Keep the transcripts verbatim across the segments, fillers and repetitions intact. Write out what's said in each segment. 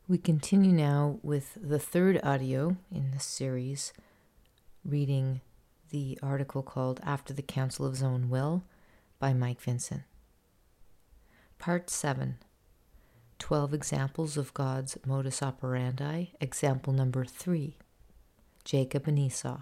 We continue now with the third audio in this series, reading the article called After the Counsel of His Own Will by Mike Vincent. Part seven, twelve Examples of God's Modus Operandi. Example number three, Jacob and Esau.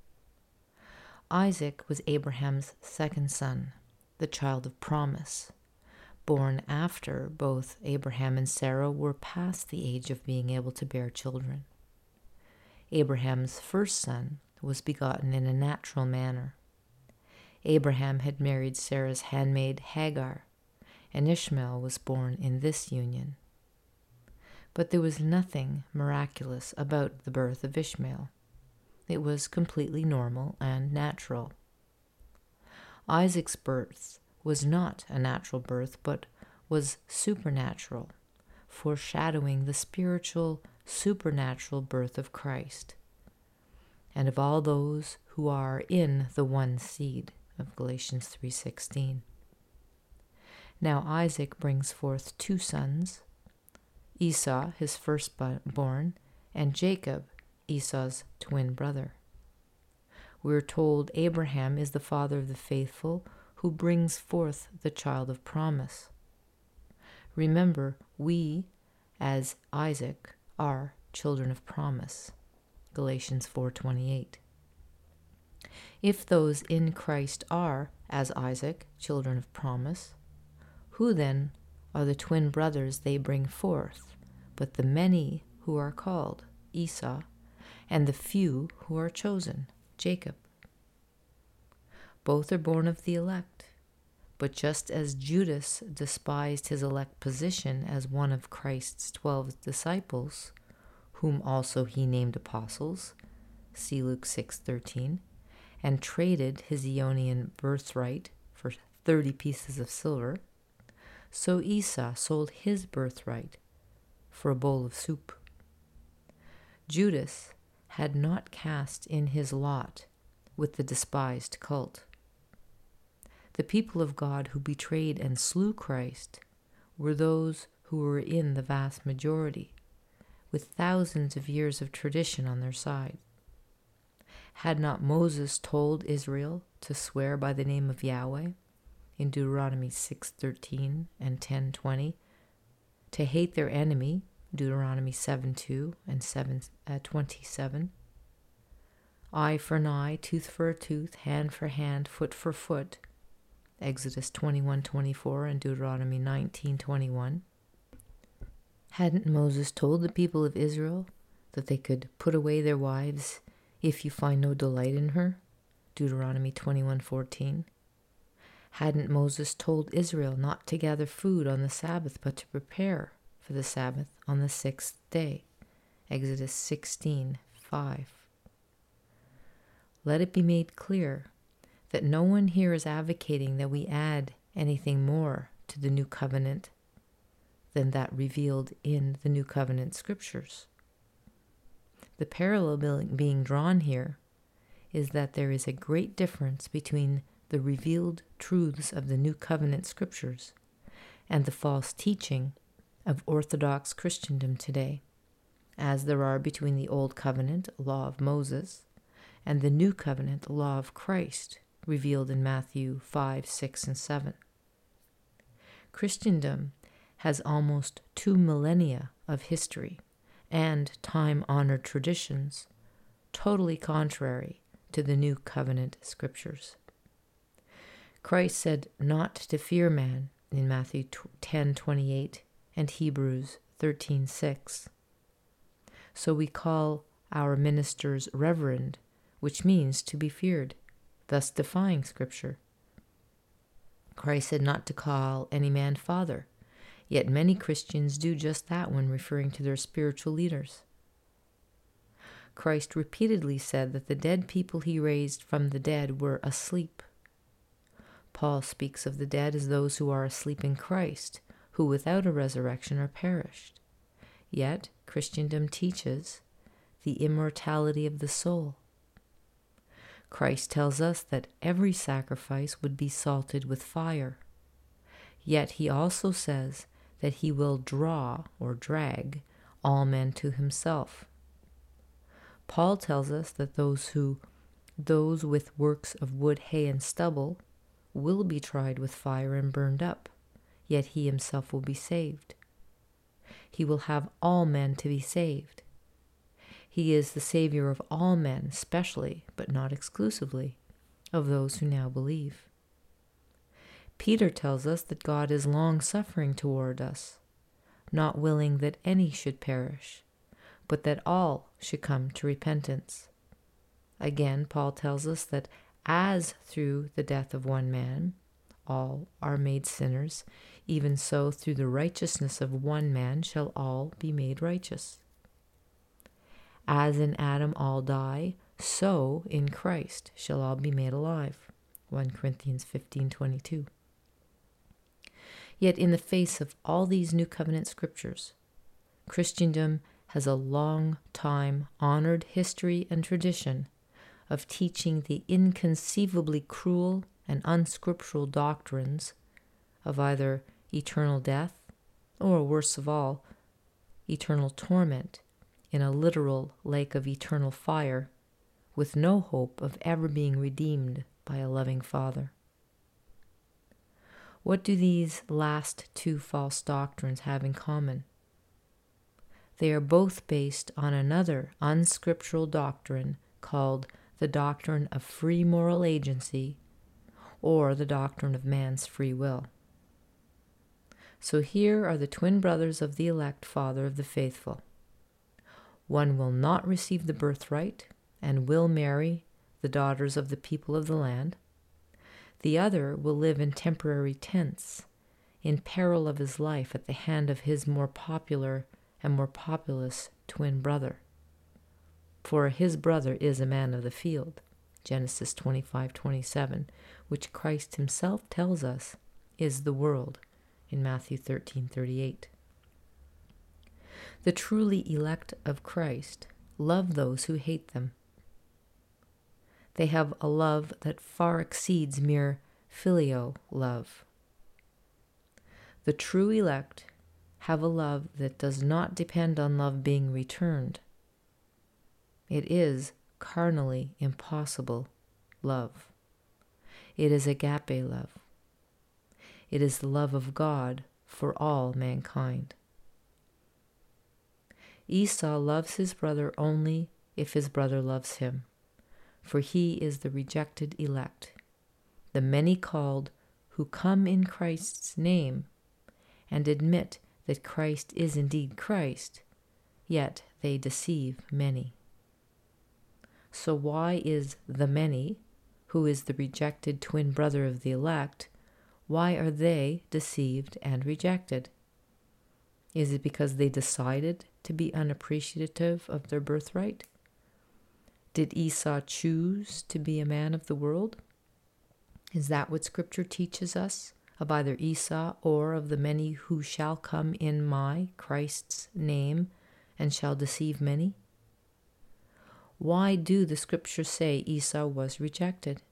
Isaac was Abraham's second son, the child of promise, born after both Abraham and Sarah were past the age of being able to bear children. Abraham's first son was begotten in a natural manner. Abraham had married Sarah's handmaid Hagar, and Ishmael was born in this union. But there was nothing miraculous about the birth of Ishmael. It was completely normal and natural. Isaac's birth was not a natural birth, but was supernatural, foreshadowing the spiritual, supernatural birth of Christ, and of all those who are in the one seed of Galatians three sixteen. Now Isaac brings forth two sons, Esau, his firstborn, and Jacob, Esau's twin brother. We are told Abraham is the father of the faithful, who brings forth the child of promise. Remember, we, as Isaac, are children of promise. Galatians four twenty-eight. If those in Christ are, as Isaac, children of promise, who then are the twin brothers they bring forth, but the many who are called, Esau, and the few who are chosen, Jacob? Both are born of the elect, but just as Judas despised his elect position as one of Christ's twelve disciples, whom also he named apostles, see Luke six thirteen, and traded his Eonian birthright for thirty pieces of silver, so Esau sold his birthright for a bowl of soup. Judas had not cast in his lot with the despised cult. The people of God who betrayed and slew Christ were those who were in the vast majority, with thousands of years of tradition on their side. Had not Moses told Israel to swear by the name of Yahweh in Deuteronomy six thirteen and ten twenty, to hate their enemy, Deuteronomy seven two and seven twenty-seven, eye for an eye, tooth for a tooth, hand for hand, foot for foot, Exodus twenty-one twenty-four and Deuteronomy nineteen twenty-one. Hadn't Moses told the people of Israel that they could put away their wives if you find no delight in her, Deuteronomy twenty-one fourteen? Hadn't Moses told Israel not to gather food on the Sabbath, but to prepare for the Sabbath on the sixth day, Exodus sixteen five? Let it be made clear that no one here is advocating that we add anything more to the New Covenant than that revealed in the New Covenant scriptures. The parallel being drawn here is that there is a great difference between the revealed truths of the New Covenant scriptures and the false teaching of Orthodox Christendom today, as there are between the Old Covenant law of Moses and the New Covenant law of Christ, revealed in Matthew five, six, and seven. Christendom has almost two millennia of history and time-honored traditions, totally contrary to the New Covenant scriptures. Christ said not to fear man in Matthew ten twenty-eight and Hebrews thirteen six. So we call our ministers reverend, which means to be feared, thus defying Scripture. Christ said not to call any man father, yet many Christians do just that when referring to their spiritual leaders. Christ repeatedly said that the dead people he raised from the dead were asleep. Paul speaks of the dead as those who are asleep in Christ, who without a resurrection are perished. Yet Christendom teaches the immortality of the soul. Christ tells us that every sacrifice would be salted with fire. Yet he also says that he will draw or drag all men to himself. Paul tells us that those who, those with works of wood, hay, and stubble will be tried with fire and burned up, yet he himself will be saved. He will have all men to be saved. He is the Savior of all men, especially, but not exclusively, of those who now believe. Peter tells us that God is long-suffering toward us, not willing that any should perish, but that all should come to repentance. Again, Paul tells us that as through the death of one man, all are made sinners, even so through the righteousness of one man shall all be made righteous. As in Adam all die, so in Christ shall all be made alive. First Corinthians fifteen twenty-two. Yet in the face of all these New Covenant scriptures, Christendom has a long time honored history and tradition of teaching the inconceivably cruel and unscriptural doctrines of either eternal death or, worst of all, eternal torment in a literal lake of eternal fire with no hope of ever being redeemed by a loving Father. What do these last two false doctrines have in common? They are both based on another unscriptural doctrine called the doctrine of free moral agency, or the doctrine of man's free will. So here are the twin brothers of the elect Father of the faithful. One will not receive the birthright and will marry the daughters of the people of the land. The other will live in temporary tents, in peril of his life at the hand of his more popular and more populous twin brother. For his brother is a man of the field, Genesis twenty-five twenty-seven, which Christ himself tells us is the world in Matthew thirteen thirty-eight. The truly elect of Christ love those who hate them. They have a love that far exceeds mere filial love. The true elect have a love that does not depend on love being returned. It is carnally impossible love. It is agape love. It is the love of God for all mankind. Esau loves his brother only if his brother loves him, for he is the rejected elect, the many called who come in Christ's name and admit that Christ is indeed Christ, yet they deceive many. So why is the many, who is the rejected twin brother of the elect, why are they deceived and rejected? Is it because they decided to be unappreciative of their birthright? Did Esau choose to be a man of the world? Is that what Scripture teaches us of either Esau or of the many who shall come in my, Christ's name, and shall deceive many? Why do the Scriptures say Esau was rejected?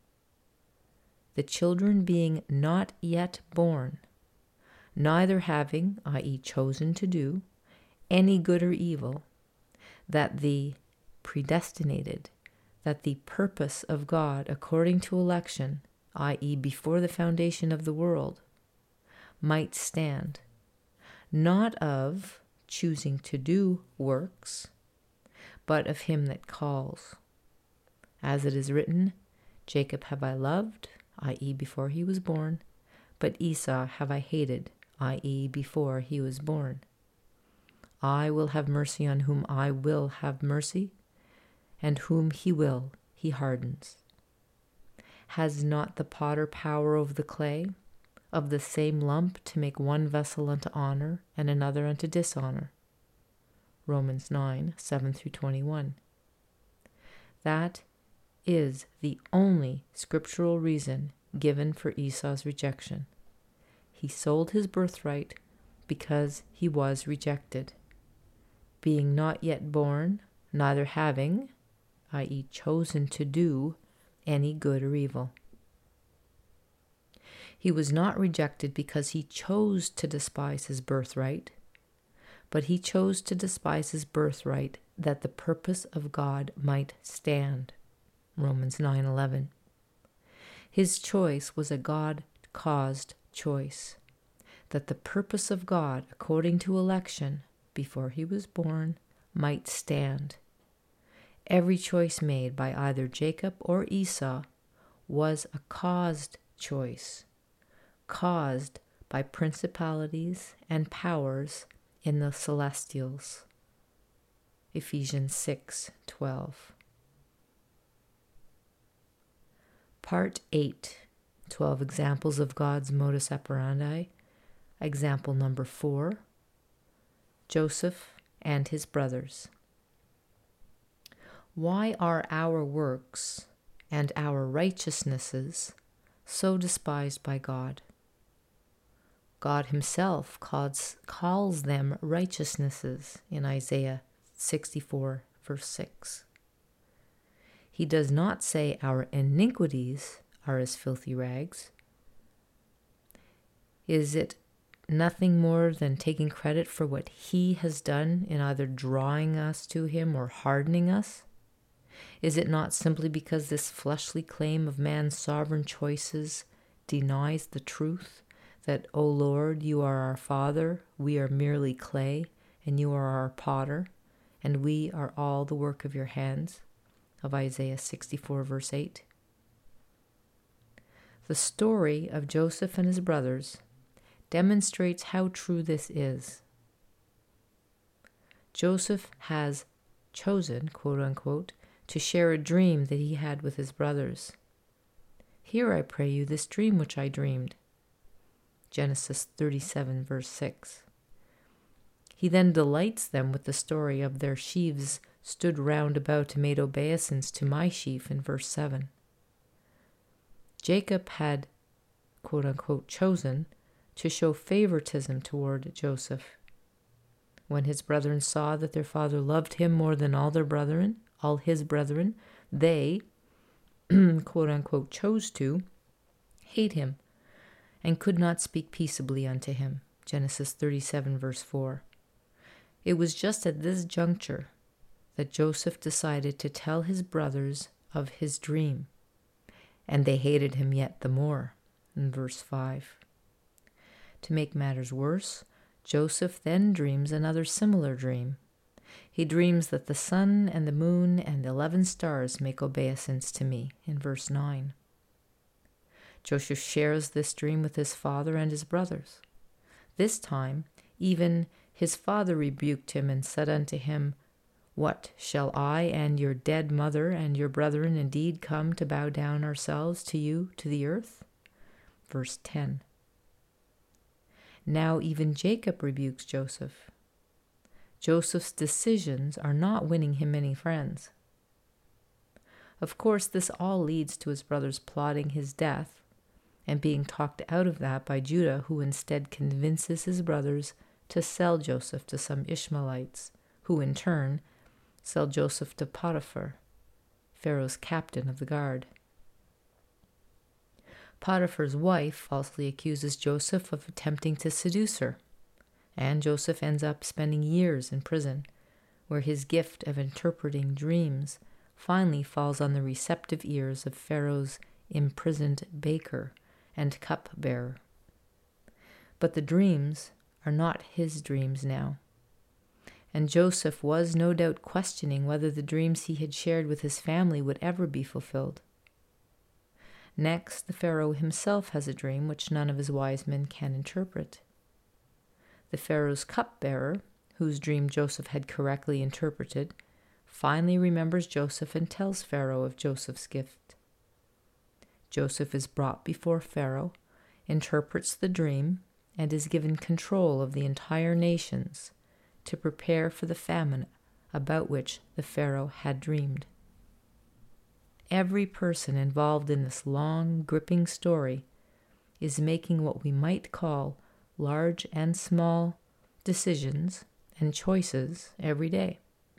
The children being not yet born, neither having, that is chosen to do, any good or evil, that the predestinated, that the purpose of God according to election, that is before the foundation of the world, might stand, not of choosing to do works, but of him that calls. As it is written, Jacob have I loved, that is before he was born, but Esau have I hated, that is before he was born. I will have mercy on whom I will have mercy, and whom he will, he hardens. Has not the potter power over the clay, of the same lump to make one vessel unto honor and another unto dishonor? Romans nine, seven through twenty-one. That is the only scriptural reason given for Esau's rejection. He sold his birthright because he was rejected, being not yet born, neither having, that is chosen to do, any good or evil. He was not rejected because he chose to despise his birthright, but he chose to despise his birthright that the purpose of God might stand. Romans nine eleven. His choice was a God-caused choice, that the purpose of God, according to election, before he was born, might stand. Every choice made by either Jacob or Esau was a caused choice, caused by principalities and powers in the celestials. Ephesians six twelve. Part eight. twelve examples of God's modus operandi. Example number four. Joseph and his brothers. Why are our works and our righteousnesses so despised by God? God himself calls, calls them righteousnesses in Isaiah sixty-four, verse six. He does not say our iniquities are as filthy rags. Is it nothing more than taking credit for what he has done in either drawing us to him or hardening us? Is it not simply because this fleshly claim of man's sovereign choices denies the truth that, O Lord, you are our Father, we are merely clay, and you are our potter, and we are all the work of your hands? Of Isaiah sixty-four, verse eight. The story of Joseph and his brothers demonstrates how true this is. Joseph has chosen, quote unquote, to share a dream that he had with his brothers. Hear, I pray you, this dream which I dreamed. Genesis thirty-seven, verse six. He then delights them with the story of their sheaves stood round about and made obeisance to my sheaf in verse seven. Jacob had, quote unquote, chosen to show favoritism toward Joseph. When his brethren saw that their father loved him more than all their brethren, all his brethren, they, quote unquote, chose to hate him and could not speak peaceably unto him. Genesis thirty-seven, verse four. It was just at this juncture that Joseph decided to tell his brothers of his dream, and they hated him yet the more, in verse five. To make matters worse, Joseph then dreams another similar dream. He dreams that the sun and the moon and eleven stars make obeisance to me, in verse nine. Joseph shares this dream with his father and his brothers. This time, even his father rebuked him and said unto him, What, shall I and your dead mother and your brethren indeed come to bow down ourselves to you to the earth? Verse ten. Now even Jacob rebukes Joseph. Joseph's decisions are not winning him many friends. Of course, this all leads to his brothers plotting his death and being talked out of that by Judah, who instead convinces his brothers to sell Joseph to some Ishmaelites, who in turn sell Joseph to Potiphar, Pharaoh's captain of the guard. Potiphar's wife falsely accuses Joseph of attempting to seduce her, and Joseph ends up spending years in prison, where his gift of interpreting dreams finally falls on the receptive ears of Pharaoh's imprisoned baker and cupbearer. But the dreams are not his dreams now, and Joseph was no doubt questioning whether the dreams he had shared with his family would ever be fulfilled. Next, the Pharaoh himself has a dream which none of his wise men can interpret. The Pharaoh's cupbearer, whose dream Joseph had correctly interpreted, finally remembers Joseph and tells Pharaoh of Joseph's gift. Joseph is brought before Pharaoh, interprets the dream, and is given control of the entire nations to prepare for the famine about which the Pharaoh had dreamed. Every person involved in this long, gripping story is making what we might call large and small decisions and choices every day.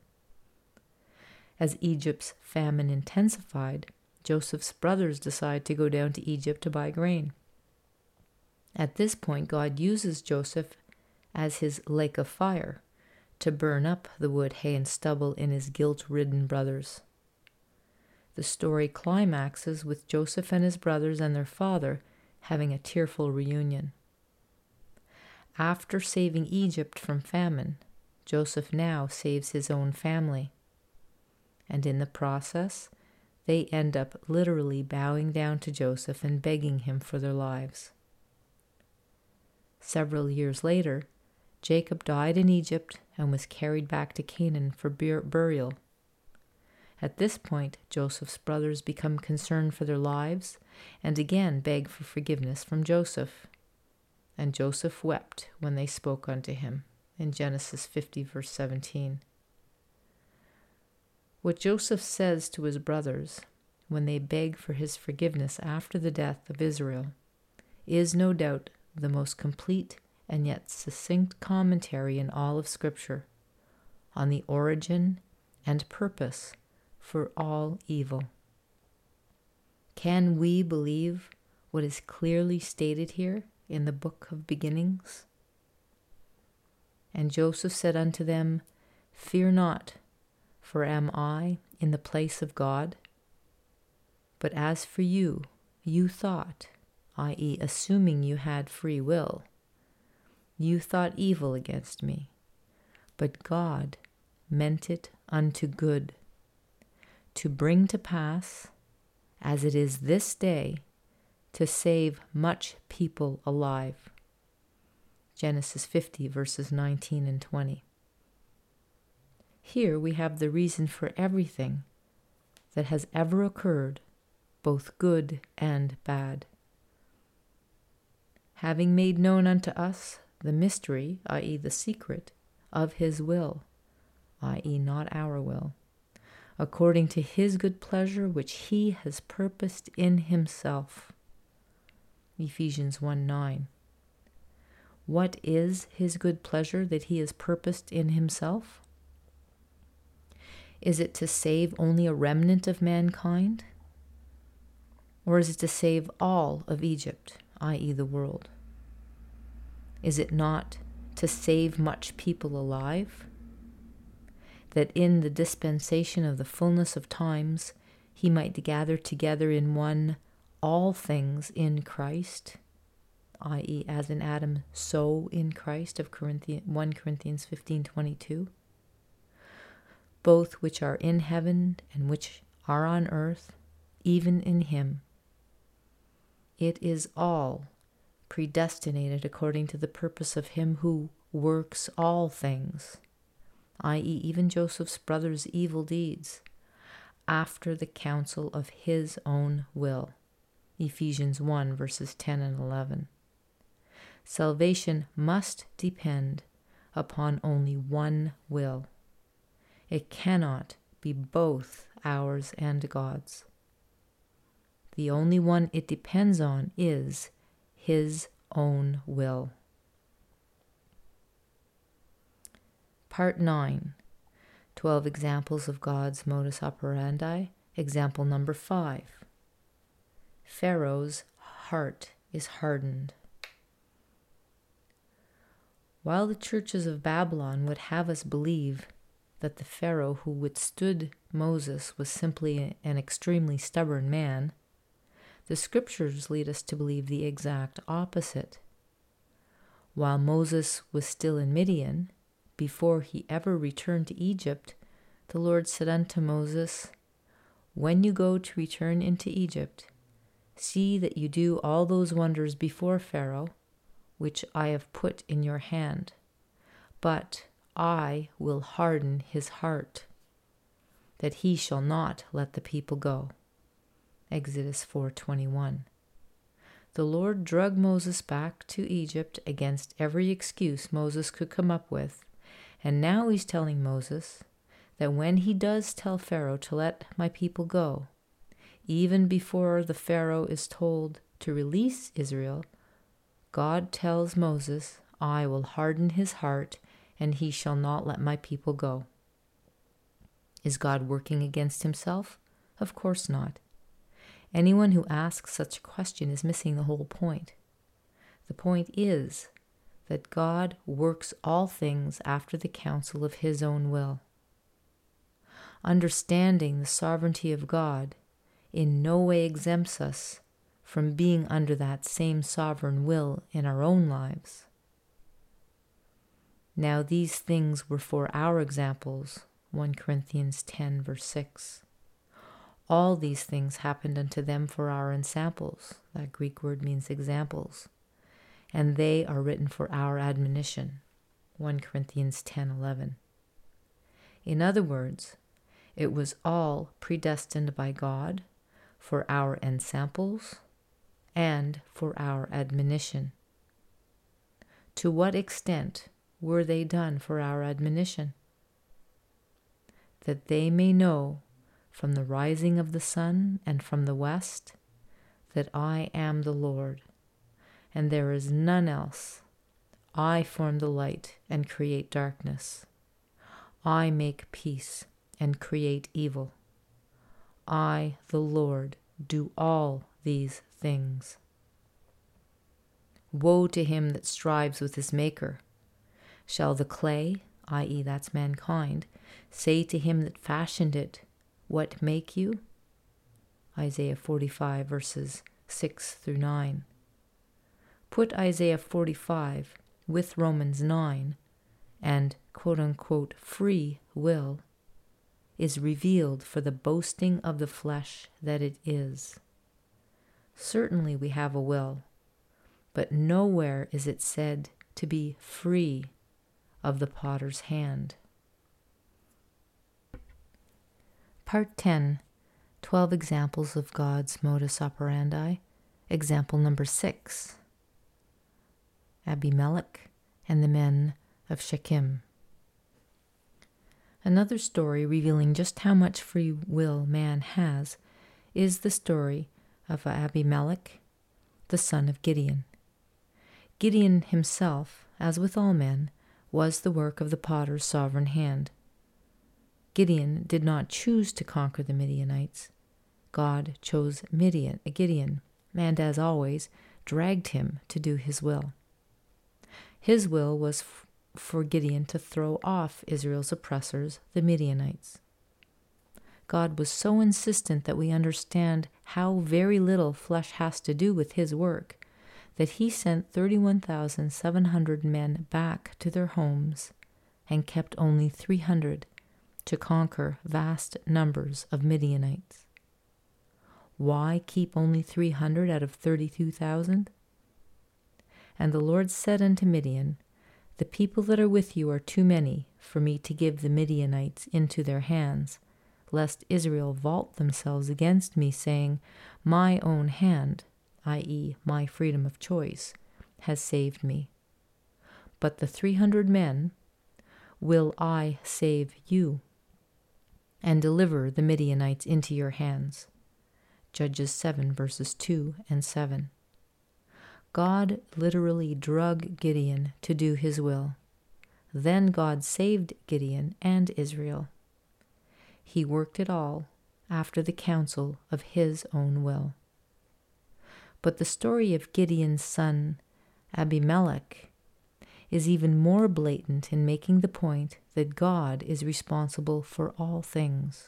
As Egypt's famine intensified, Joseph's brothers decide to go down to Egypt to buy grain. At this point, God uses Joseph as his lake of fire to burn up the wood, hay, and stubble in his guilt-ridden brothers. The story climaxes with Joseph and his brothers and their father having a tearful reunion. After saving Egypt from famine, Joseph now saves his own family. And in the process, they end up literally bowing down to Joseph and begging him for their lives. Several years later, Jacob died in Egypt and was carried back to Canaan for burial. At this point, Joseph's brothers become concerned for their lives and again beg for forgiveness from Joseph. And Joseph wept when they spoke unto him, in Genesis fifty, verse seventeen. What Joseph says to his brothers when they beg for his forgiveness after the death of Israel is no doubt the most complete and yet succinct commentary in all of Scripture on the origin and purpose for all evil. Can we believe what is clearly stated here in the book of beginnings? And Joseph said unto them, Fear not, for am I in the place of God? But as for you, you thought, that is, assuming you had free will, you thought evil against me, but God meant it unto good, to bring to pass, as it is this day, to save much people alive. Genesis fifty, verses nineteen and twenty. Here we have the reason for everything that has ever occurred, both good and bad. Having made known unto us the mystery, that is the secret, of his will, that is not our will, according to his good pleasure which he has purposed in himself. Ephesians one nine. What is his good pleasure that he has purposed in himself? Is it to save only a remnant of mankind? Or is it to save all of Egypt, that is the world? Is it not to save much people alive? That in the dispensation of the fullness of times he might gather together in one all things in Christ, that is as in Adam, so in Christ, of Corinthians, First Corinthians fifteen twenty-two, both which are in heaven and which are on earth, even in him. It is all predestinated according to the purpose of him who works all things, that is even Joseph's brothers' evil deeds, after the counsel of his own will. Ephesians one, verses ten and eleven. Salvation must depend upon only one will. It cannot be both ours and God's. The only one it depends on is his own will. Part nine. Twelve examples of God's modus operandi. Example number five. Pharaoh's heart is hardened. While the churches of Babylon would have us believe that the Pharaoh who withstood Moses was simply an extremely stubborn man, the scriptures lead us to believe the exact opposite. While Moses was still in Midian, before he ever returned to Egypt, the Lord said unto Moses, When you go to return into Egypt, see that you do all those wonders before Pharaoh, which I have put in your hand. But I will harden his heart, that he shall not let the people go. Exodus four twenty-one. The Lord drug Moses back to Egypt against every excuse Moses could come up with, and now he's telling Moses that when he does tell Pharaoh to let my people go, even before the Pharaoh is told to release Israel, God tells Moses, I will harden his heart, and he shall not let my people go. Is God working against himself? Of course not. Anyone who asks such a question is missing the whole point. The point is that God works all things after the counsel of his own will. Understanding the sovereignty of God in no way exempts us from being under that same sovereign will in our own lives. Now these things were for our examples, First Corinthians ten, verse six. All these things happened unto them for our ensamples. That Greek word means examples. And they are written for our admonition, First Corinthians ten, eleven. In other words, it was all predestined by God for our ensamples and for our admonition. To what extent were they done for our admonition? That they may know from the rising of the sun and from the west that I am the Lord, and there is none else. I form the light and create darkness. I make peace and create evil. I, the Lord, do all these things. Woe to him that strives with his maker. Shall the clay, that is that's mankind, say to him that fashioned it, what make you? Isaiah forty-five, verses six through nine. Put Isaiah forty-five with Romans nine, and quote-unquote free will is revealed for the boasting of the flesh that it is. Certainly we have a will, but nowhere is it said to be free of the potter's hand. Part ten, twelve examples of God's modus operandi. Example number six, Abimelech and the men of Shechem. Another story revealing just how much free will man has is the story of Abimelech, the son of Gideon. Gideon himself, as with all men, was the work of the potter's sovereign hand. Gideon did not choose to conquer the Midianites. God chose Midian, Gideon, and as always, dragged him to do his will. His will was f- for Gideon to throw off Israel's oppressors, the Midianites. God was so insistent that we understand how very little flesh has to do with his work, that he sent thirty-one thousand seven hundred men back to their homes and kept only three hundred to conquer vast numbers of Midianites. Why keep only three hundred out of thirty-two thousand? And the Lord said unto Midian, the people that are with you are too many for me to give the Midianites into their hands, lest Israel vault themselves against me, saying, my own hand, that is, my freedom of choice, has saved me. But the three hundred men will I save you, and deliver the Midianites into your hands. Judges seven, verses two and seven. God literally drug Gideon to do his will. Then God saved Gideon and Israel. He worked it all after the counsel of his own will. But the story of Gideon's son, Abimelech, is even more blatant in making the point that God is responsible for all things.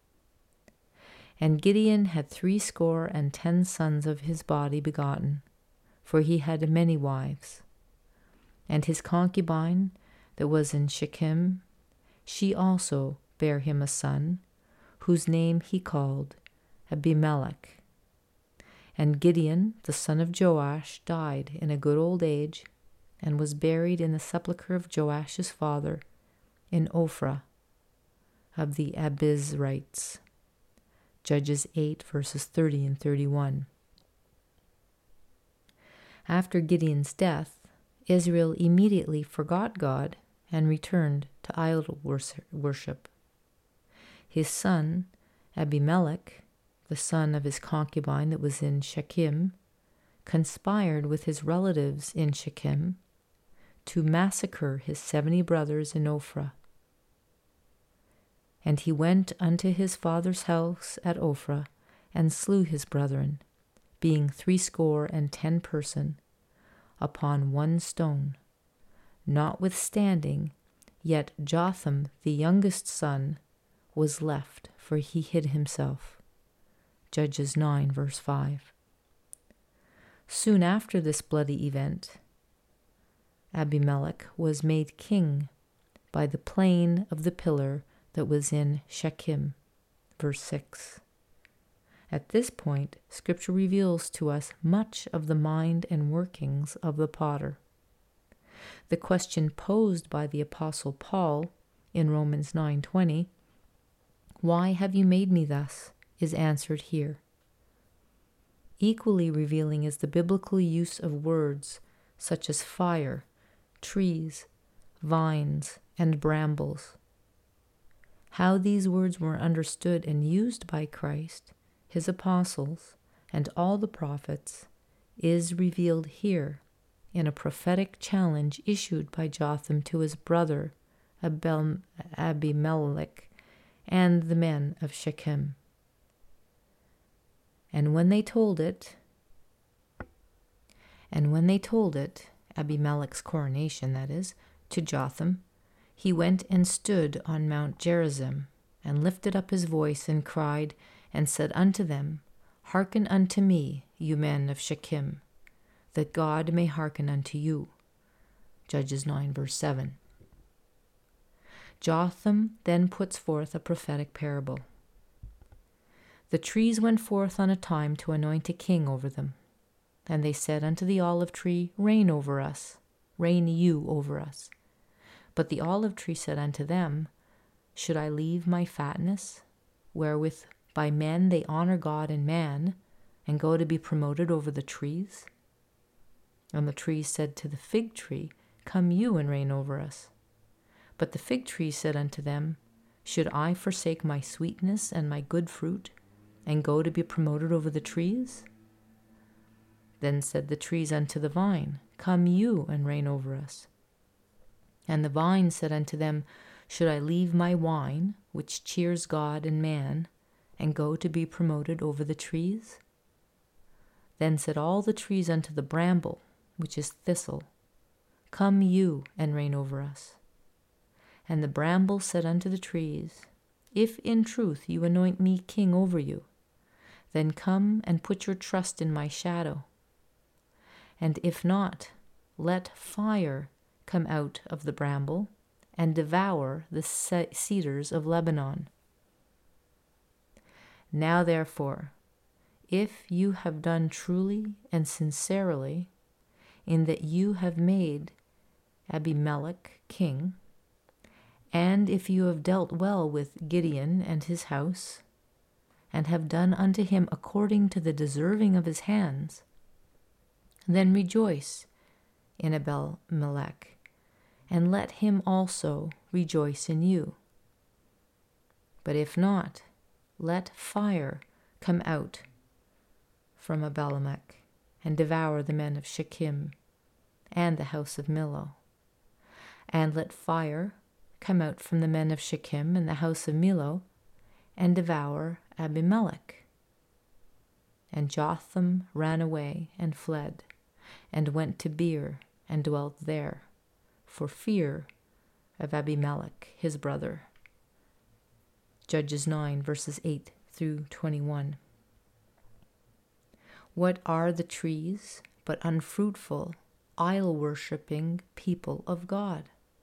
And Gideon had threescore and ten sons of his body begotten, for he had many wives. And his concubine that was in Shechem, she also bare him a son, whose name he called Abimelech. And Gideon, the son of Joash, died in a good old age, and was buried in the sepulchre of Joash's father in Ophrah of the Abizrites. Judges eight, verses thirty and thirty-one. After Gideon's death, Israel immediately forgot God and returned to idol worship. His son, Abimelech, the son of his concubine that was in Shechem, conspired with his relatives in Shechem to massacre his seventy brothers in Ophrah. And he went unto his father's house at Ophrah, and slew his brethren, being threescore and ten person, upon one stone, Notwithstanding, yet Jotham, the youngest son, was left, for he hid himself. Judges nine, verse five. Soon after this bloody event, Abimelech was made king by the plain of the pillar that was in Shechem, verse six. At this point, Scripture reveals to us much of the mind and workings of the potter. The question posed by the Apostle Paul in Romans nine twenty, "Why have you made me thus?" is answered here. Equally revealing is the biblical use of words such as fire, trees, vines, and brambles. How these words were understood and used by Christ, his apostles, and all the prophets is revealed here in a prophetic challenge issued by Jotham to his brother Abimelech and the men of Shechem. And when they told it, and when they told it, Abimelech's coronation, that is, to Jotham, he went and stood on Mount Gerizim, and lifted up his voice, and cried, and said unto them, Hearken unto me, you men of Shechem, that God may hearken unto you. Judges nine, verse seven. Jotham then puts forth a prophetic parable. The trees went forth on a time to anoint a king over them. And they said unto the olive tree, Reign over us, reign you over us. But the olive tree said unto them, Should I leave my fatness, wherewith by men they honor God and man, and go to be promoted over the trees? And the trees said to the fig tree, Come you and reign over us. But the fig tree said unto them, Should I forsake my sweetness and my good fruit, and go to be promoted over the trees? Then said the trees unto the vine, Come you and reign over us. And the vine said unto them, Should I leave my wine, which cheers God and man, and go to be promoted over the trees? Then said all the trees unto the bramble, which is thistle, Come you and reign over us. And the bramble said unto the trees, If in truth you anoint me king over you, then come and put your trust in my shadow. And if not, let fire come out of the bramble, and devour the cedars of Lebanon. Now therefore, if you have done truly and sincerely, in that you have made Abimelech king, and if you have dealt well with Gideon and his house, and have done unto him according to the deserving of his hands, then rejoice in Abimelech, and let him also rejoice in you. But if not, let fire come out from Abimelech, and devour the men of Shechem and the house of Millo. And let fire come out from the men of Shechem and the house of Millo, and devour Abimelech. And Jotham ran away and fled, and went to Beer, and dwelt there, for fear of Abimelech his brother. Judges nine, verses eight through twenty-one. What are the trees but unfruitful, idol-worshipping people of God?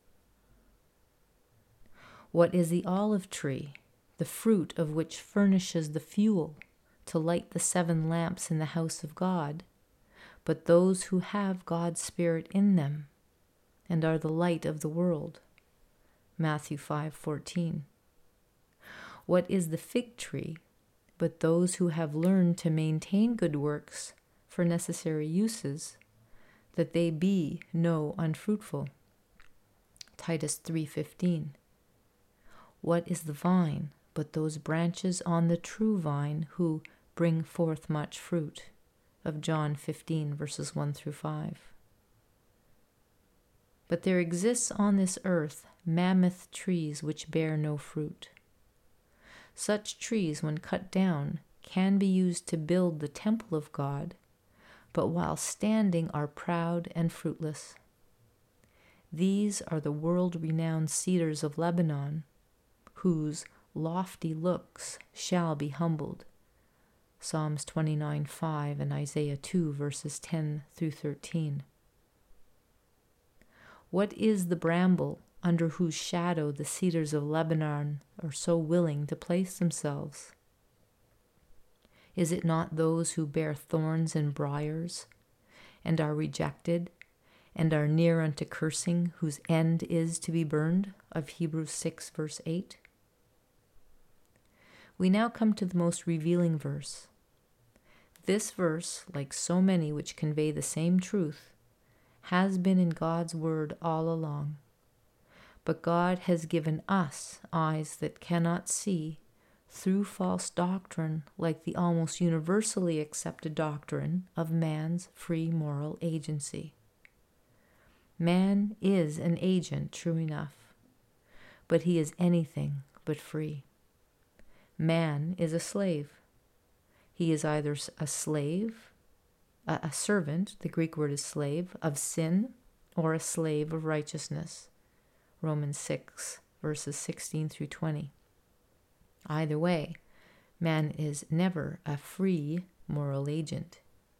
What is the olive tree, the fruit of which furnishes the fuel to light the seven lamps in the house of God, but those who have God's Spirit in them, and are the light of the world? Matthew five fourteen. What is the fig tree, but those who have learned to maintain good works for necessary uses, that they be no unfruitful? Titus three fifteen. What is the vine, but those branches on the true vine who bring forth much fruit? Of John fifteen, verses one through five. But there exists on this earth mammoth trees which bear no fruit. Such trees, when cut down, can be used to build the temple of God, but while standing are proud and fruitless. These are the world-renowned cedars of Lebanon, whose lofty looks shall be humbled. Psalms twenty-nine five and Isaiah two, verses ten through thirteen. What is the bramble under whose shadow the cedars of Lebanon are so willing to place themselves? Is it not those who bear thorns and briars, and are rejected, and are near unto cursing, whose end is to be burned? Of Hebrews six, verse eight. We now come to the most revealing verse. This verse, like so many which convey the same truth, has been in God's word all along. But God has given us eyes that cannot see through false doctrine, like the almost universally accepted doctrine of man's free moral agency. Man is an agent, true enough, but he is anything but free. Man is a slave. He is either a slave, a, a servant, the Greek word is slave, of sin, or a slave of righteousness. Romans six, verses sixteen through twenty. Either way, man is never a free moral agent.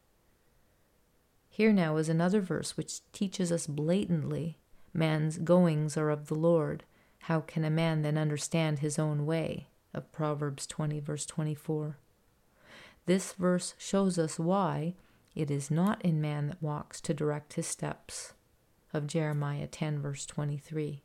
Here now is another verse which teaches us blatantly, man's goings are of the Lord. How can a man then understand his own way? Of Proverbs twenty, verse twenty-four. This verse shows us why it is not in man that walks to direct his steps. Of Jeremiah ten, verse twenty-three.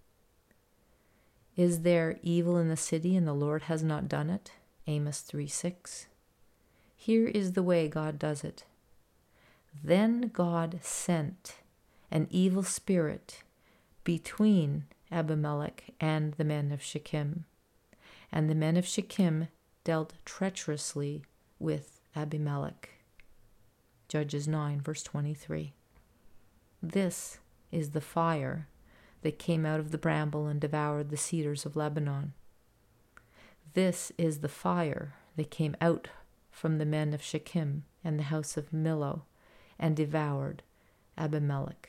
Is there evil in the city and the Lord has not done it? Amos three, six. Here is the way God does it. Then God sent an evil spirit between Abimelech and the men of Shechem, and the men of Shechem dealt treacherously with Abimelech. Judges nine, verse twenty-three. This is the fire that came out of the bramble and devoured the cedars of Lebanon. This is the fire that came out from the men of Shechem and the house of Millo and devoured Abimelech.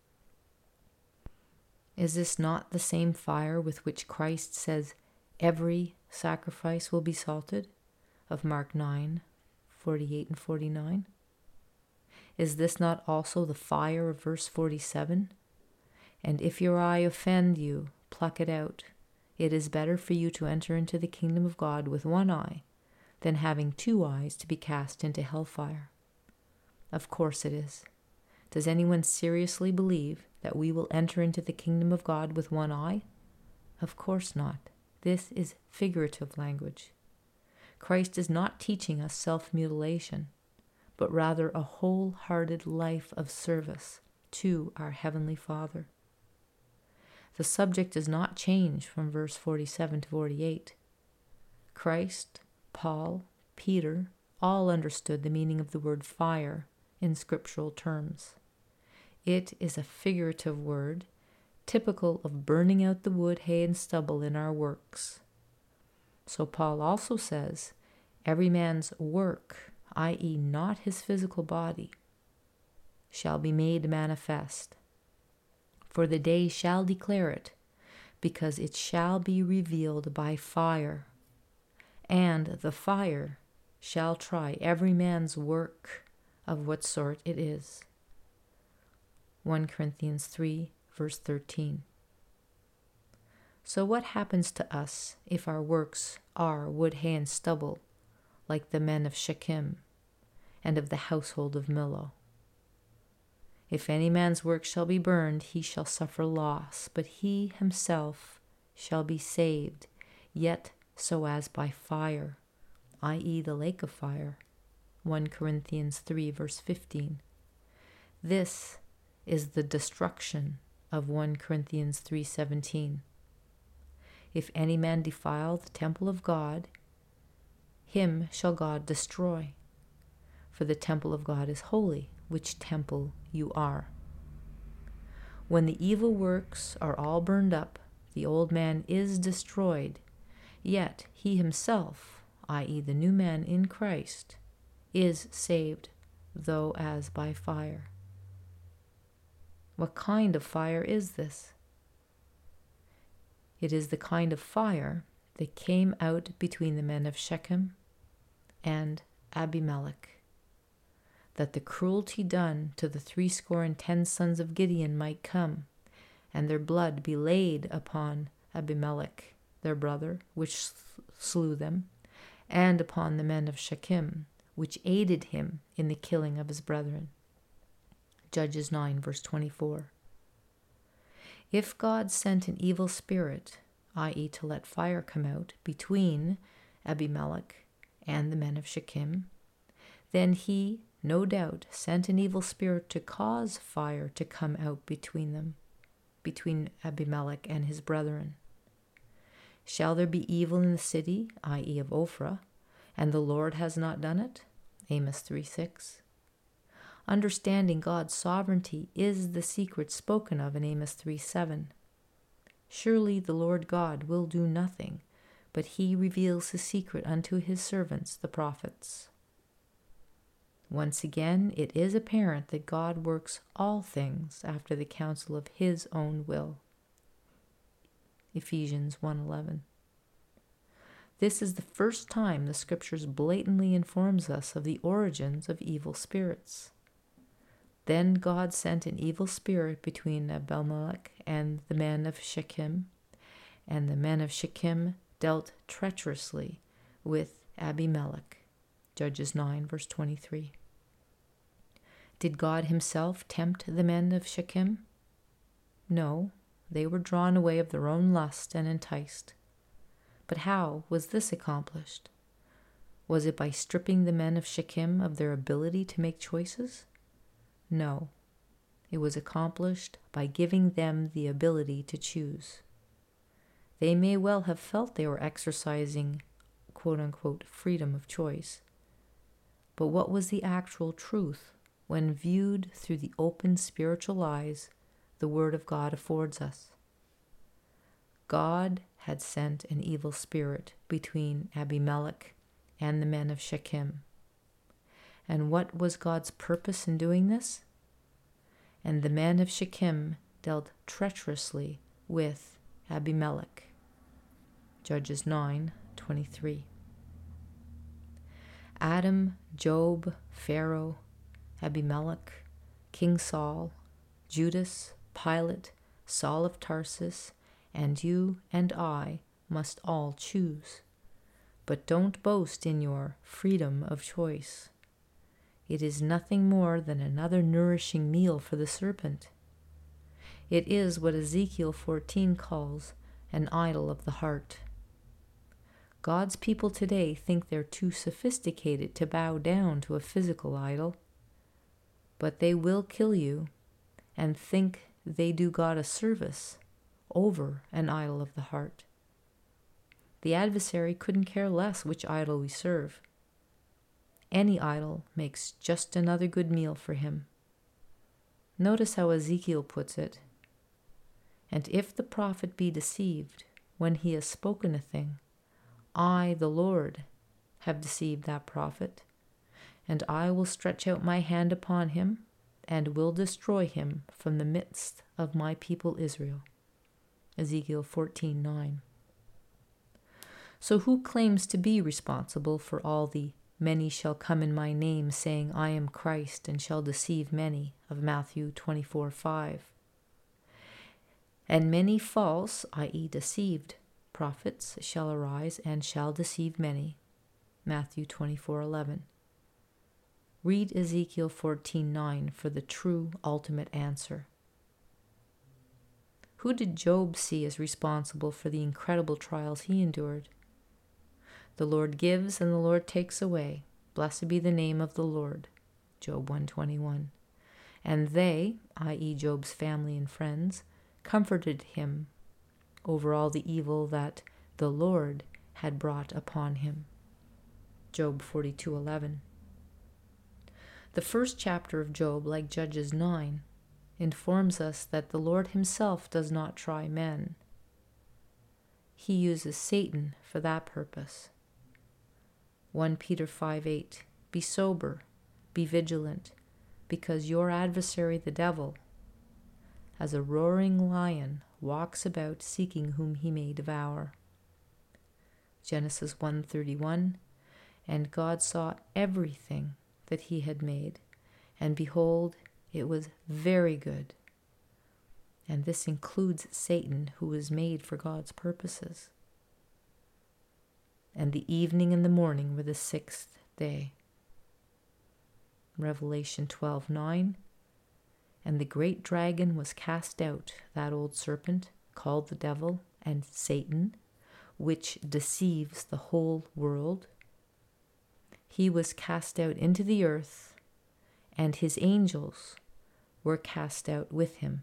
Is this not the same fire with which Christ says every sacrifice will be salted? Of Mark nine, forty-eight and forty-nine. Is this not also the fire of verse forty-seven? And if your eye offend you, pluck it out. It is better for you to enter into the kingdom of God with one eye than having two eyes to be cast into hellfire. Of course it is. Does anyone seriously believe that we will enter into the kingdom of God with one eye? Of course not. This is figurative language. Christ is not teaching us self-mutilation, but rather a wholehearted life of service to our Heavenly Father. The subject does not change from verse forty-seven to forty-eight. Christ, Paul, Peter, all understood the meaning of the word fire in scriptural terms. It is a figurative word, typical of burning out the wood, hay, and stubble in our works. So Paul also says, every man's work, that is not his physical body, shall be made manifest. For the day shall declare it, because it shall be revealed by fire. And the fire shall try every man's work of what sort it is. First Corinthians three, verse thirteen. So what happens to us if our works are wood, hay, and stubble, like the men of Shechem and of the household of Millo? If any man's work shall be burned, he shall suffer loss, but he himself shall be saved, yet so as by fire, that is the lake of fire. First Corinthians three, verse fifteen. This is the destruction of First Corinthians three seventeen. If any man defile the temple of God, him shall God destroy. For the temple of God is holy, which temple you are. When the evil works are all burned up, the old man is destroyed, yet he himself, that is the new man in Christ, is saved, though as by fire. What kind of fire is this? It is the kind of fire that came out between the men of Shechem and Abimelech, that the cruelty done to the threescore and ten sons of Gideon might come, and their blood be laid upon Abimelech, their brother, which slew them, and upon the men of Shechem, which aided him in the killing of his brethren. Judges nine, verse twenty-four. If God sent an evil spirit, that is to let fire come out between Abimelech and the men of Shechem, then he, no doubt, sent an evil spirit to cause fire to come out between them, between Abimelech and his brethren. Shall there be evil in the city, that is of Ophrah, and the Lord has not done it? Amos three six. Understanding God's sovereignty is the secret spoken of in Amos three seven. Surely the Lord God will do nothing, but he reveals his secret unto his servants, the prophets. Once again, it is apparent that God works all things after the counsel of his own will. Ephesians one eleven. This is the first time the scriptures blatantly informs us of the origins of evil spirits. Then God sent an evil spirit between Abimelech and the men of Shechem, and the men of Shechem dealt treacherously with Abimelech. Judges nine, verse twenty-three. Did God himself tempt the men of Shechem? No, they were drawn away of their own lust and enticed. But how was this accomplished? Was it by stripping the men of Shechem of their ability to make choices? No, it was accomplished by giving them the ability to choose. They may well have felt they were exercising quote-unquote freedom of choice, but what was the actual truth when viewed through the open spiritual eyes the Word of God affords us? God had sent an evil spirit between Abimelech and the men of Shechem. And what was God's purpose in doing this? And the men of Shechem dealt treacherously with Abimelech. Judges nine twenty-three. Adam, Job, Pharaoh, Abimelech, King Saul, Judas, Pilate, Saul of Tarsus, and you and I must all choose. But don't boast in your freedom of choice. It is nothing more than another nourishing meal for the serpent. It is what Ezekiel fourteen calls an idol of the heart. God's people today think they're too sophisticated to bow down to a physical idol, but they will kill you and think they do God a service over an idol of the heart. The adversary couldn't care less which idol we serve. Any idol makes just another good meal for him. Notice how Ezekiel puts it. And if the prophet be deceived when he has spoken a thing, I, the Lord, have deceived that prophet, and I will stretch out my hand upon him and will destroy him from the midst of my people Israel. Ezekiel fourteen nine. So who claims to be responsible for all the many shall come in my name, saying, I am Christ, and shall deceive many, of Matthew twenty-four five? And many false, that is deceived, prophets shall arise and shall deceive many, Matthew twenty-four eleven. Read Ezekiel fourteen nine for the true ultimate answer. Who did Job see as responsible for the incredible trials he endured? The Lord gives and the Lord takes away. Blessed be the name of the Lord. Job one twenty-one. And they, that is Job's family and friends, comforted him over all the evil that the Lord had brought upon him. Job forty-two eleven. The first chapter of Job, like Judges nine, informs us that the Lord himself does not try men. He uses Satan for that purpose. First Peter five eight. Be sober, be vigilant, because your adversary the devil, as a roaring lion walks about seeking whom he may devour. Genesis one thirty-one, and God saw everything that he had made, and behold, it was very good. And this includes Satan, who was made for God's purposes. And the evening and the morning were the sixth day. Revelation twelve nine, and the great dragon was cast out, that old serpent, called the devil and Satan, which deceives the whole world. He was cast out into the earth, and his angels were cast out with him.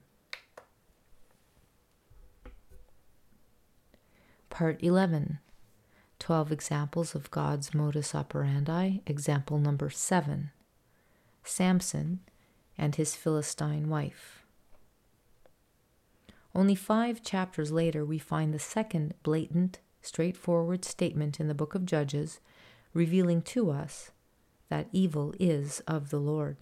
Part eleven. twelve examples of God's modus operandi. Example number seven. Samson and his Philistine wife. Only five chapters later, we find the second blatant, straightforward statement in the book of Judges, revealing to us that evil is of the Lord.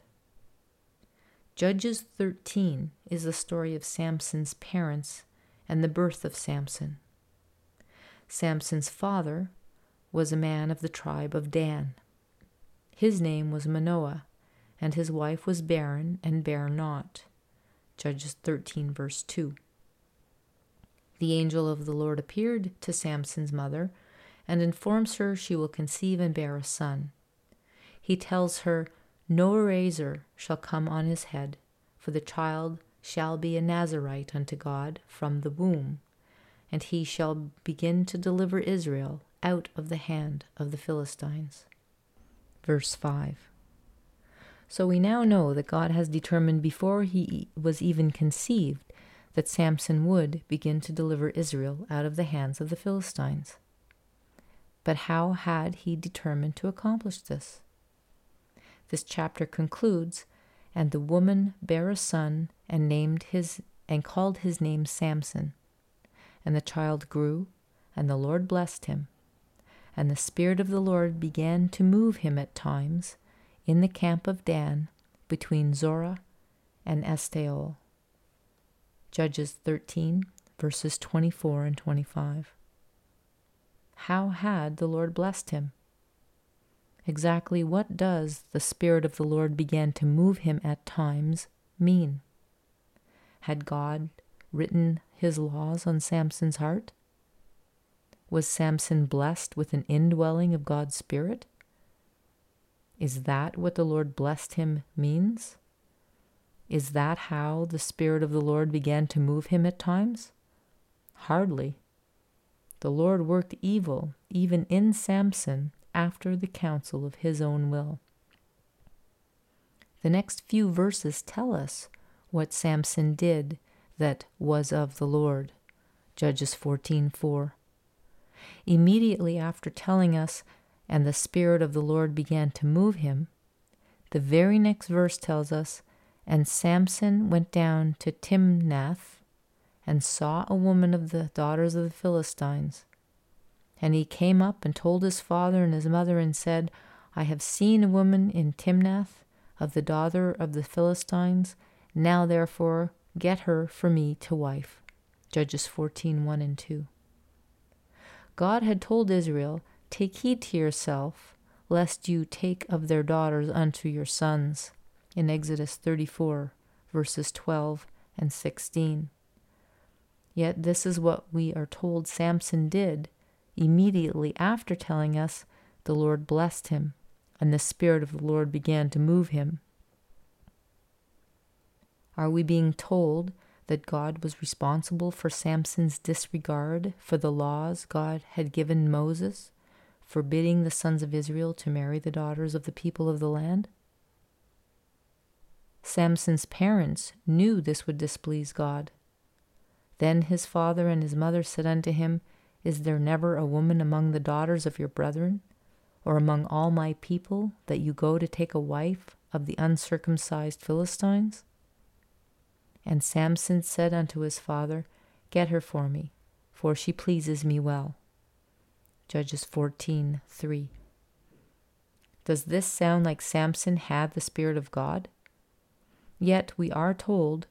Judges thirteen is the story of Samson's parents and the birth of Samson. Samson's father was a man of the tribe of Dan. His name was Manoah, and his wife was barren and bare not. Judges thirteen, verse two. The angel of the Lord appeared to Samson's mother and informs her she will conceive and bear a son. He tells her, "No razor shall come on his head, for the child shall be a Nazarite unto God from the womb, and he shall begin to deliver Israel out of the hand of the Philistines." Verse five. So we now know that God has determined before he was even conceived that Samson would begin to deliver Israel out of the hands of the Philistines. But how had he determined to accomplish this? This chapter concludes, "And the woman bare a son, and named his and called his name Samson. And the child grew, and the Lord blessed him. And the Spirit of the Lord began to move him at times in the camp of Dan, between Zorah and Eshtaol." Judges thirteen, verses twenty-four and twenty-five. How had the Lord blessed him? Exactly what does the Spirit of the Lord began to move him at times mean? Had God written his laws on Samson's heart? Was Samson blessed with an indwelling of God's Spirit? Is that what the Lord blessed him means? Is that how the Spirit of the Lord began to move him at times? Hardly. The Lord worked evil even in Samson after the counsel of his own will. The next few verses tell us what Samson did that was of the Lord. Judges fourteen four. Immediately after telling us, "And the Spirit of the Lord began to move him," the very next verse tells us, "And Samson went down to Timnath, and saw a woman of the daughters of the Philistines. And he came up and told his father and his mother, and said, I have seen a woman in Timnath of the daughter of the Philistines. Now therefore get her for me to wife." Judges fourteen one and two. God had told Israel, "Take heed to yourself, lest you take of their daughters unto your sons," in Exodus thirty-four, verses twelve and sixteen. Yet this is what we are told Samson did immediately after telling us the Lord blessed him, and the Spirit of the Lord began to move him. Are we being told that God was responsible for Samson's disregard for the laws God had given Moses, forbidding the sons of Israel to marry the daughters of the people of the land? Samson's parents knew this would displease God. Then his father and his mother said unto him, Is there never a woman among the daughters of your brethren, or among all my people, that you go to take a wife of the uncircumcised Philistines? And Samson said unto his father, Get her for me, for she pleases me well. Judges fourteen three. Does this sound like Samson had the Spirit of God? Yet we are told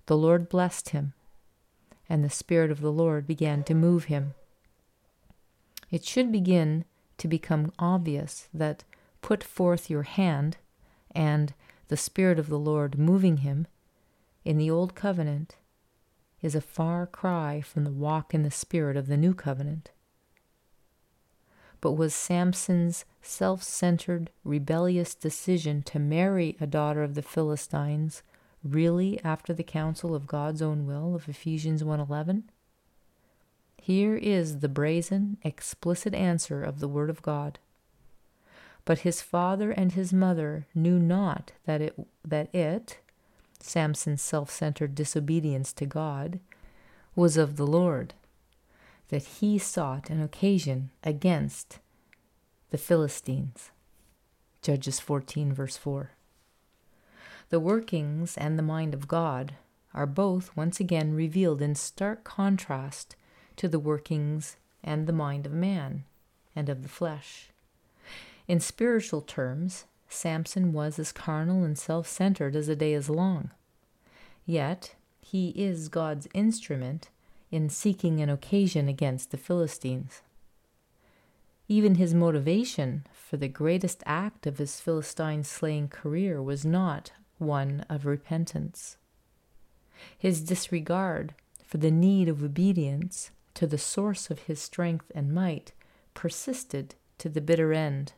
The Lord blessed him, and the Spirit of the Lord began to move him. It should begin to become obvious that put forth your hand and the Spirit of the Lord moving him in the Old Covenant is a far cry from the walk in the Spirit of the New Covenant. But was Samson's self-centered, rebellious decision to marry a daughter of the Philistines really after the counsel of God's own will of Ephesians one eleven? Here is the brazen, explicit answer of the Word of God. But his father and his mother knew not that it, that it, Samson's self-centered disobedience to God, was of the Lord, that he sought an occasion against the Philistines. Judges fourteen, verse four. The workings and the mind of God are both once again revealed in stark contrast to the workings and the mind of man and of the flesh. In spiritual terms, Samson was as carnal and self-centered as a day is long. Yet, he is God's instrument in seeking an occasion against the Philistines. Even his motivation for the greatest act of his Philistine-slaying career was not one of repentance. His disregard for the need of obedience to the source of his strength and might persisted to the bitter end.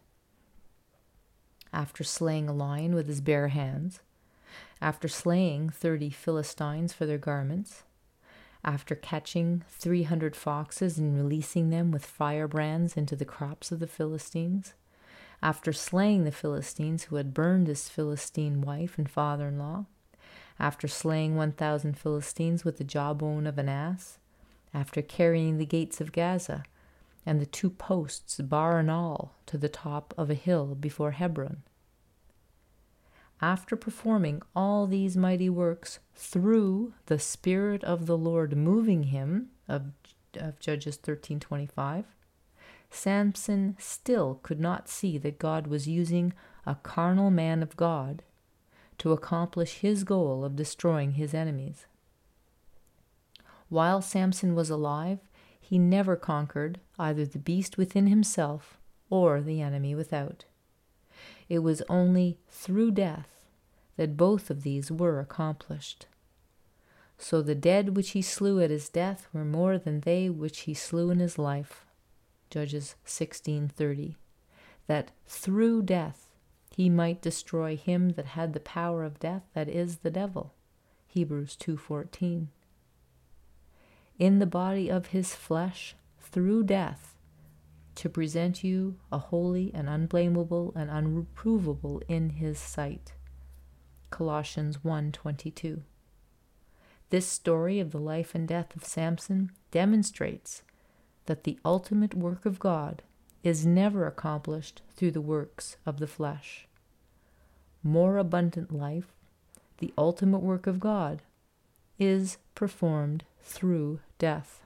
After slaying a lion with his bare hands, after slaying thirty Philistines for their garments, after catching three hundred foxes and releasing them with firebrands into the crops of the Philistines, after slaying the Philistines who had burned his Philistine wife and father-in-law, after slaying one thousand Philistines with the jawbone of an ass, after carrying the gates of Gaza and the two posts, bar and all, to the top of a hill before Hebron. After performing all these mighty works through the Spirit of the Lord moving him, of, of Judges thirteen twenty-five, Samson still could not see that God was using a carnal man of God to accomplish his goal of destroying his enemies. While Samson was alive, he never conquered either the beast within himself or the enemy without. It was only through death that both of these were accomplished. So the dead which he slew at his death were more than they which he slew in his life. Judges sixteen thirty. That through death he might destroy him that had the power of death, that is, the devil. Hebrews two fourteen. In the body of his flesh, through death, to present you a holy and unblameable and unreprovable in his sight. Colossians one twenty-two. This story of the life and death of Samson demonstrates that the ultimate work of God is never accomplished through the works of the flesh. More abundant life, the ultimate work of God, is performed through death.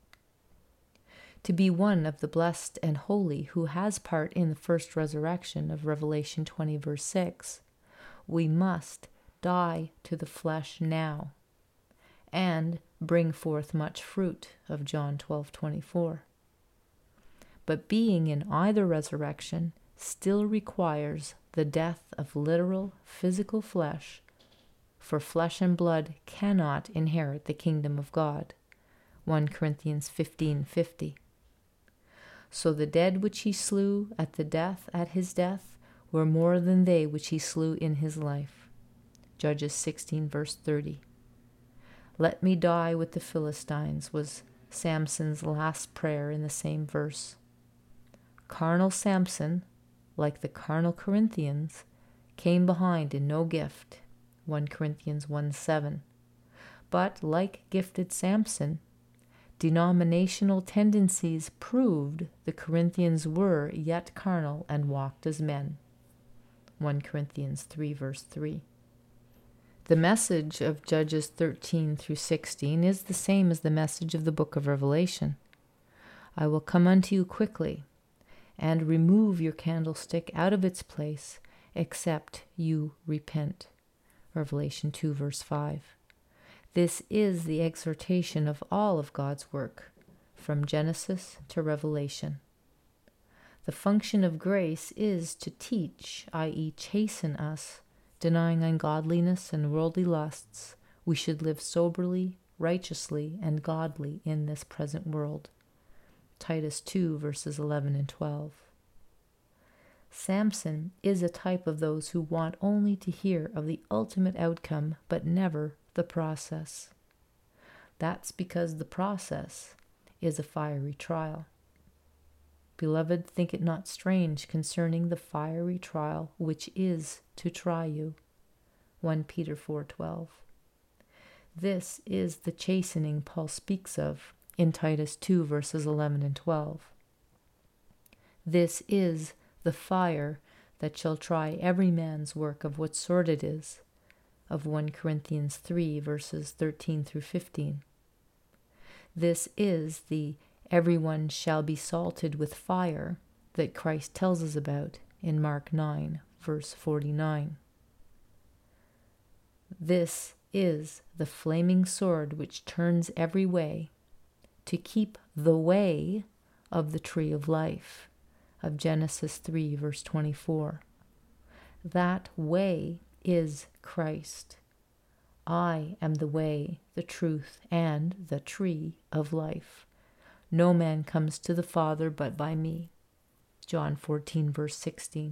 To be one of the blessed and holy who has part in the first resurrection of Revelation twenty, verse six, we must die to the flesh now and bring forth much fruit of John twelve twenty-four. But being in either resurrection still requires the death of literal physical flesh, for flesh and blood cannot inherit the kingdom of God. First Corinthians fifteen fifty. So the dead which he slew at the death at his death were more than they which he slew in his life. Judges sixteen verse thirty. Let me die with the Philistines was Samson's last prayer in the same verse. Carnal Samson, like the carnal Corinthians, came behind in no gift. First Corinthians one seven. But like gifted Samson, denominational tendencies proved the Corinthians were yet carnal and walked as men. First Corinthians three verse three. The message of Judges thirteen through sixteen is the same as the message of the book of Revelation. I will come unto you quickly, and remove your candlestick out of its place, except you repent. Revelation two verse five. This is the exhortation of all of God's work, from Genesis to Revelation. The function of grace is to teach, that is chasten us, denying ungodliness and worldly lusts. We should live soberly, righteously, and godly in this present world. Titus two, verses eleven and twelve. Samson is a type of those who want only to hear of the ultimate outcome, but never the process. That's because the process is a fiery trial. Beloved, think it not strange concerning the fiery trial which is to try you. First Peter four twelve. This is the chastening Paul speaks of in Titus two, verses eleven and twelve. This is the fire that shall try every man's work of what sort it is, of First Corinthians three, verses thirteen through fifteen. This is the everyone shall be salted with fire that Christ tells us about in Mark nine, verse forty-nine. This is the flaming sword which turns every way to keep the way of the tree of life, of Genesis three, verse twenty-four. That way is Christ. I am the way, the truth, and the tree of life. No man comes to the Father but by me. John fourteen, verse sixteen.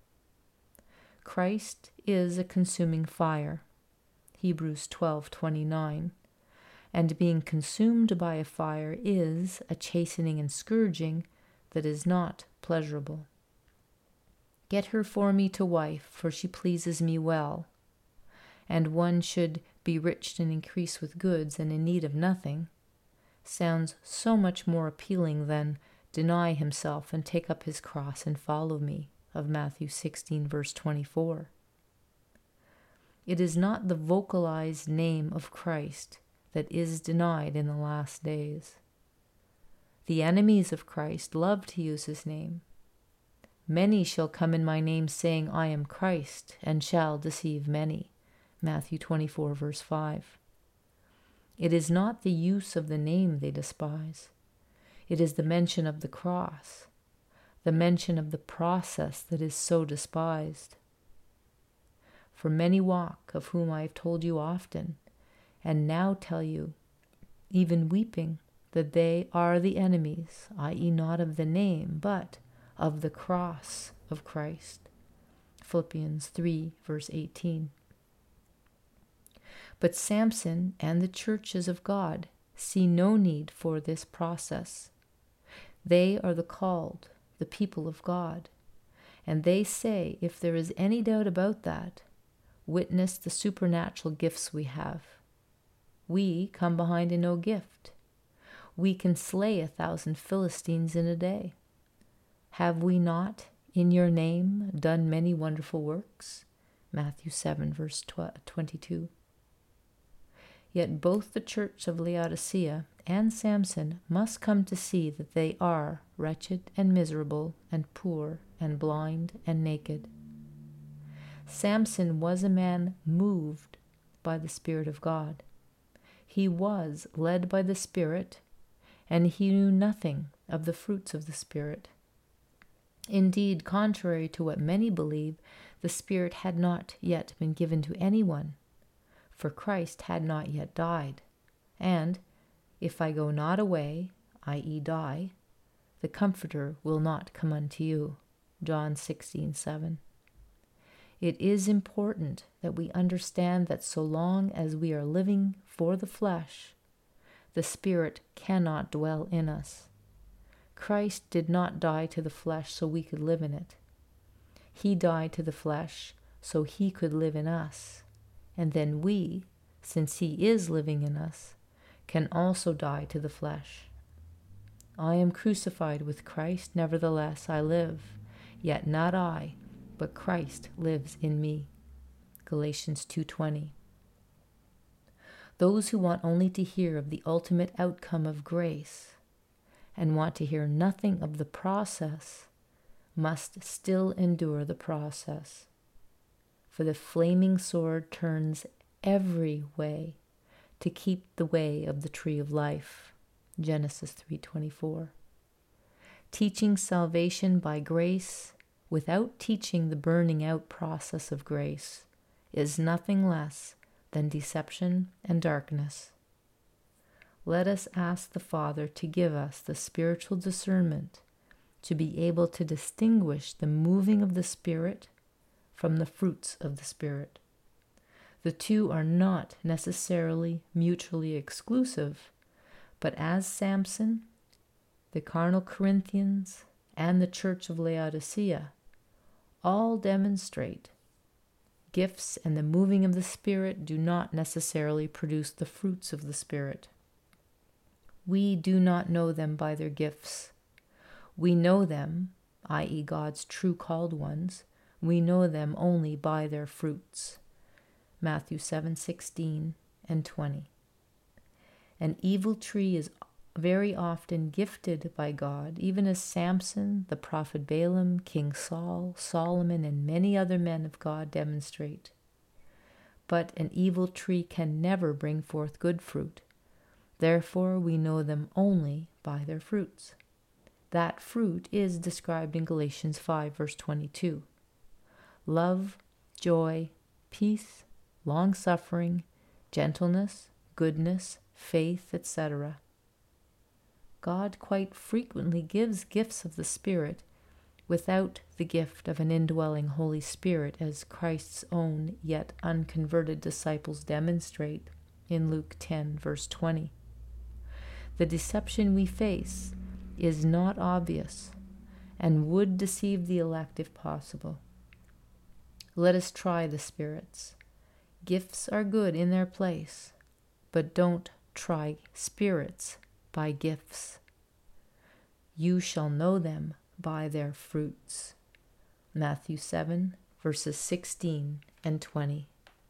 Christ is a consuming fire. Hebrews twelve twenty-nine. And being consumed by a fire is a chastening and scourging that is not pleasurable. Get her for me to wife, for she pleases me well. And one should be rich and increase with goods and in need of nothing, sounds so much more appealing than deny himself and take up his cross and follow me, of Matthew sixteen, verse twenty-four. It is not the vocalized name of Christ that is denied in the last days. The enemies of Christ love to use his name. Many shall come in my name, saying, I am Christ, and shall deceive many. Matthew twenty-four, verse five. It is not the use of the name they despise. It is the mention of the cross, the mention of the process that is so despised. For many walk, of whom I have told you often, and now tell you, even weeping, that they are the enemies, that is not of the name, but of the cross of Christ. Philippians three, verse eighteen. But Samson and the churches of God see no need for this process. They are the called, the people of God, and they say, if there is any doubt about that, witness the supernatural gifts we have. We come behind in no gift. We can slay a thousand Philistines in a day. Have we not, in your name, done many wonderful works? Matthew seven, verse twenty-two. Yet both the church of Laodicea and Samson must come to see that they are wretched and miserable and poor and blind and naked. Samson was a man moved by the Spirit of God. He was led by the Spirit, and he knew nothing of the fruits of the Spirit. Indeed, contrary to what many believe, the Spirit had not yet been given to anyone, for Christ had not yet died. And, if I go not away, that is die, the Comforter will not come unto you. John sixteen seven. It is important that we understand that so long as we are living for the flesh, the Spirit cannot dwell in us. Christ did not die to the flesh so we could live in it. He died to the flesh so he could live in us. And then we, since he is living in us, can also die to the flesh. I am crucified with Christ, nevertheless I live, yet not I, but Christ lives in me. Galatians two twenty. Those who want only to hear of the ultimate outcome of grace and want to hear nothing of the process must still endure the process. For the flaming sword turns every way to keep the way of the tree of life. Genesis three twenty-four. Teaching salvation by grace without teaching the burning out process of grace is nothing less than deception and darkness. Let us ask the Father to give us the spiritual discernment to be able to distinguish the moving of the Spirit from the fruits of the Spirit. The two are not necessarily mutually exclusive, but as Samson, the carnal Corinthians, and the Church of Laodicea all demonstrate, gifts and the moving of the Spirit do not necessarily produce the fruits of the Spirit. We do not know them by their gifts. We know them, that is God's true called ones, we know them only by their fruits. Matthew seven sixteen and twenty. An evil tree is very often gifted by God, even as Samson, the prophet Balaam, King Saul, Solomon, and many other men of God demonstrate. But an evil tree can never bring forth good fruit. Therefore, we know them only by their fruits. That fruit is described in Galatians five, verse twenty-two. Love, joy, peace, long-suffering, gentleness, goodness, faith, et cetera. God quite frequently gives gifts of the Spirit without the gift of an indwelling Holy Spirit, as Christ's own yet unconverted disciples demonstrate in Luke ten, verse twenty. The deception we face is not obvious and would deceive the elect if possible. Let us try the spirits. Gifts are good in their place, but don't try spirits by gifts. You shall know them by their fruits. Matthew seven, verses sixteen and twenty.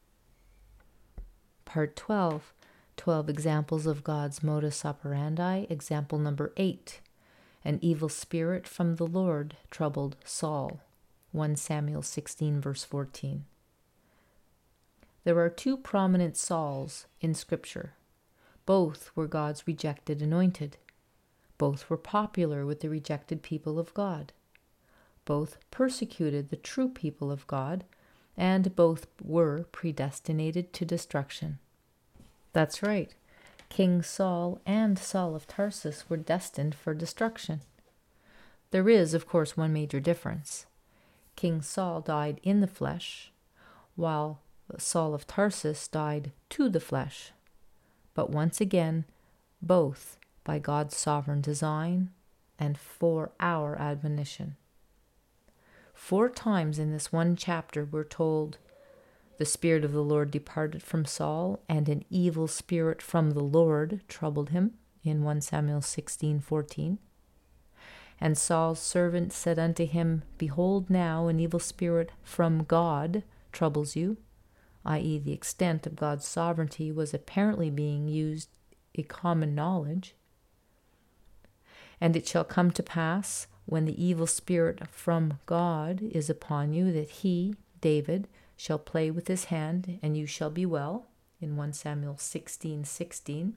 Part twelve. twelve examples of God's modus operandi. Example number eight. An evil spirit from the Lord troubled Saul. First Samuel sixteen, verse fourteen. There are two prominent Sauls in Scripture. Both were God's rejected anointed. Both were popular with the rejected people of God. Both persecuted the true people of God, and both were predestinated to destruction. That's right. King Saul and Saul of Tarsus were destined for destruction. There is, of course, one major difference. King Saul died in the flesh, while Saul of Tarsus died to the flesh. But once again, both by God's sovereign design and for our admonition. Four times in this one chapter we're told, the Spirit of the Lord departed from Saul, and an evil spirit from the Lord troubled him, in First Samuel sixteen fourteen. And Saul's servant said unto him, Behold now, an evil spirit from God troubles you, that is the extent of God's sovereignty was apparently being used a common knowledge. And it shall come to pass, when the evil spirit from God is upon you, that he, David, shall play with his hand, and you shall be well, in First Samuel sixteen sixteen.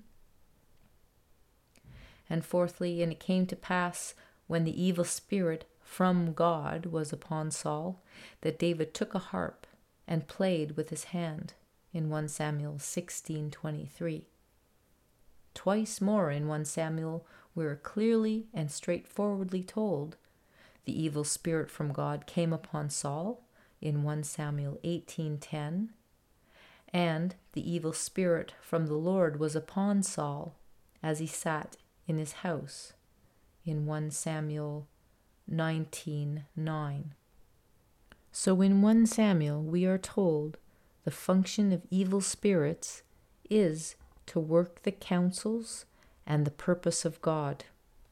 And fourthly, and it came to pass, when the evil spirit from God was upon Saul, that David took a harp and played with his hand, in First Samuel sixteen twenty-three. Twice more in First Samuel we are clearly and straightforwardly told the evil spirit from God came upon Saul, in First Samuel eighteen ten, and the evil spirit from the Lord was upon Saul as he sat in his house, in First Samuel nineteen nine. So in First Samuel we are told the function of evil spirits is to work the counsels and the purpose of God.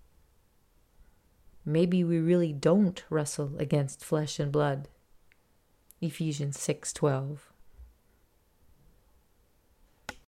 Maybe we really don't wrestle against flesh and blood. Ephesians six twelve.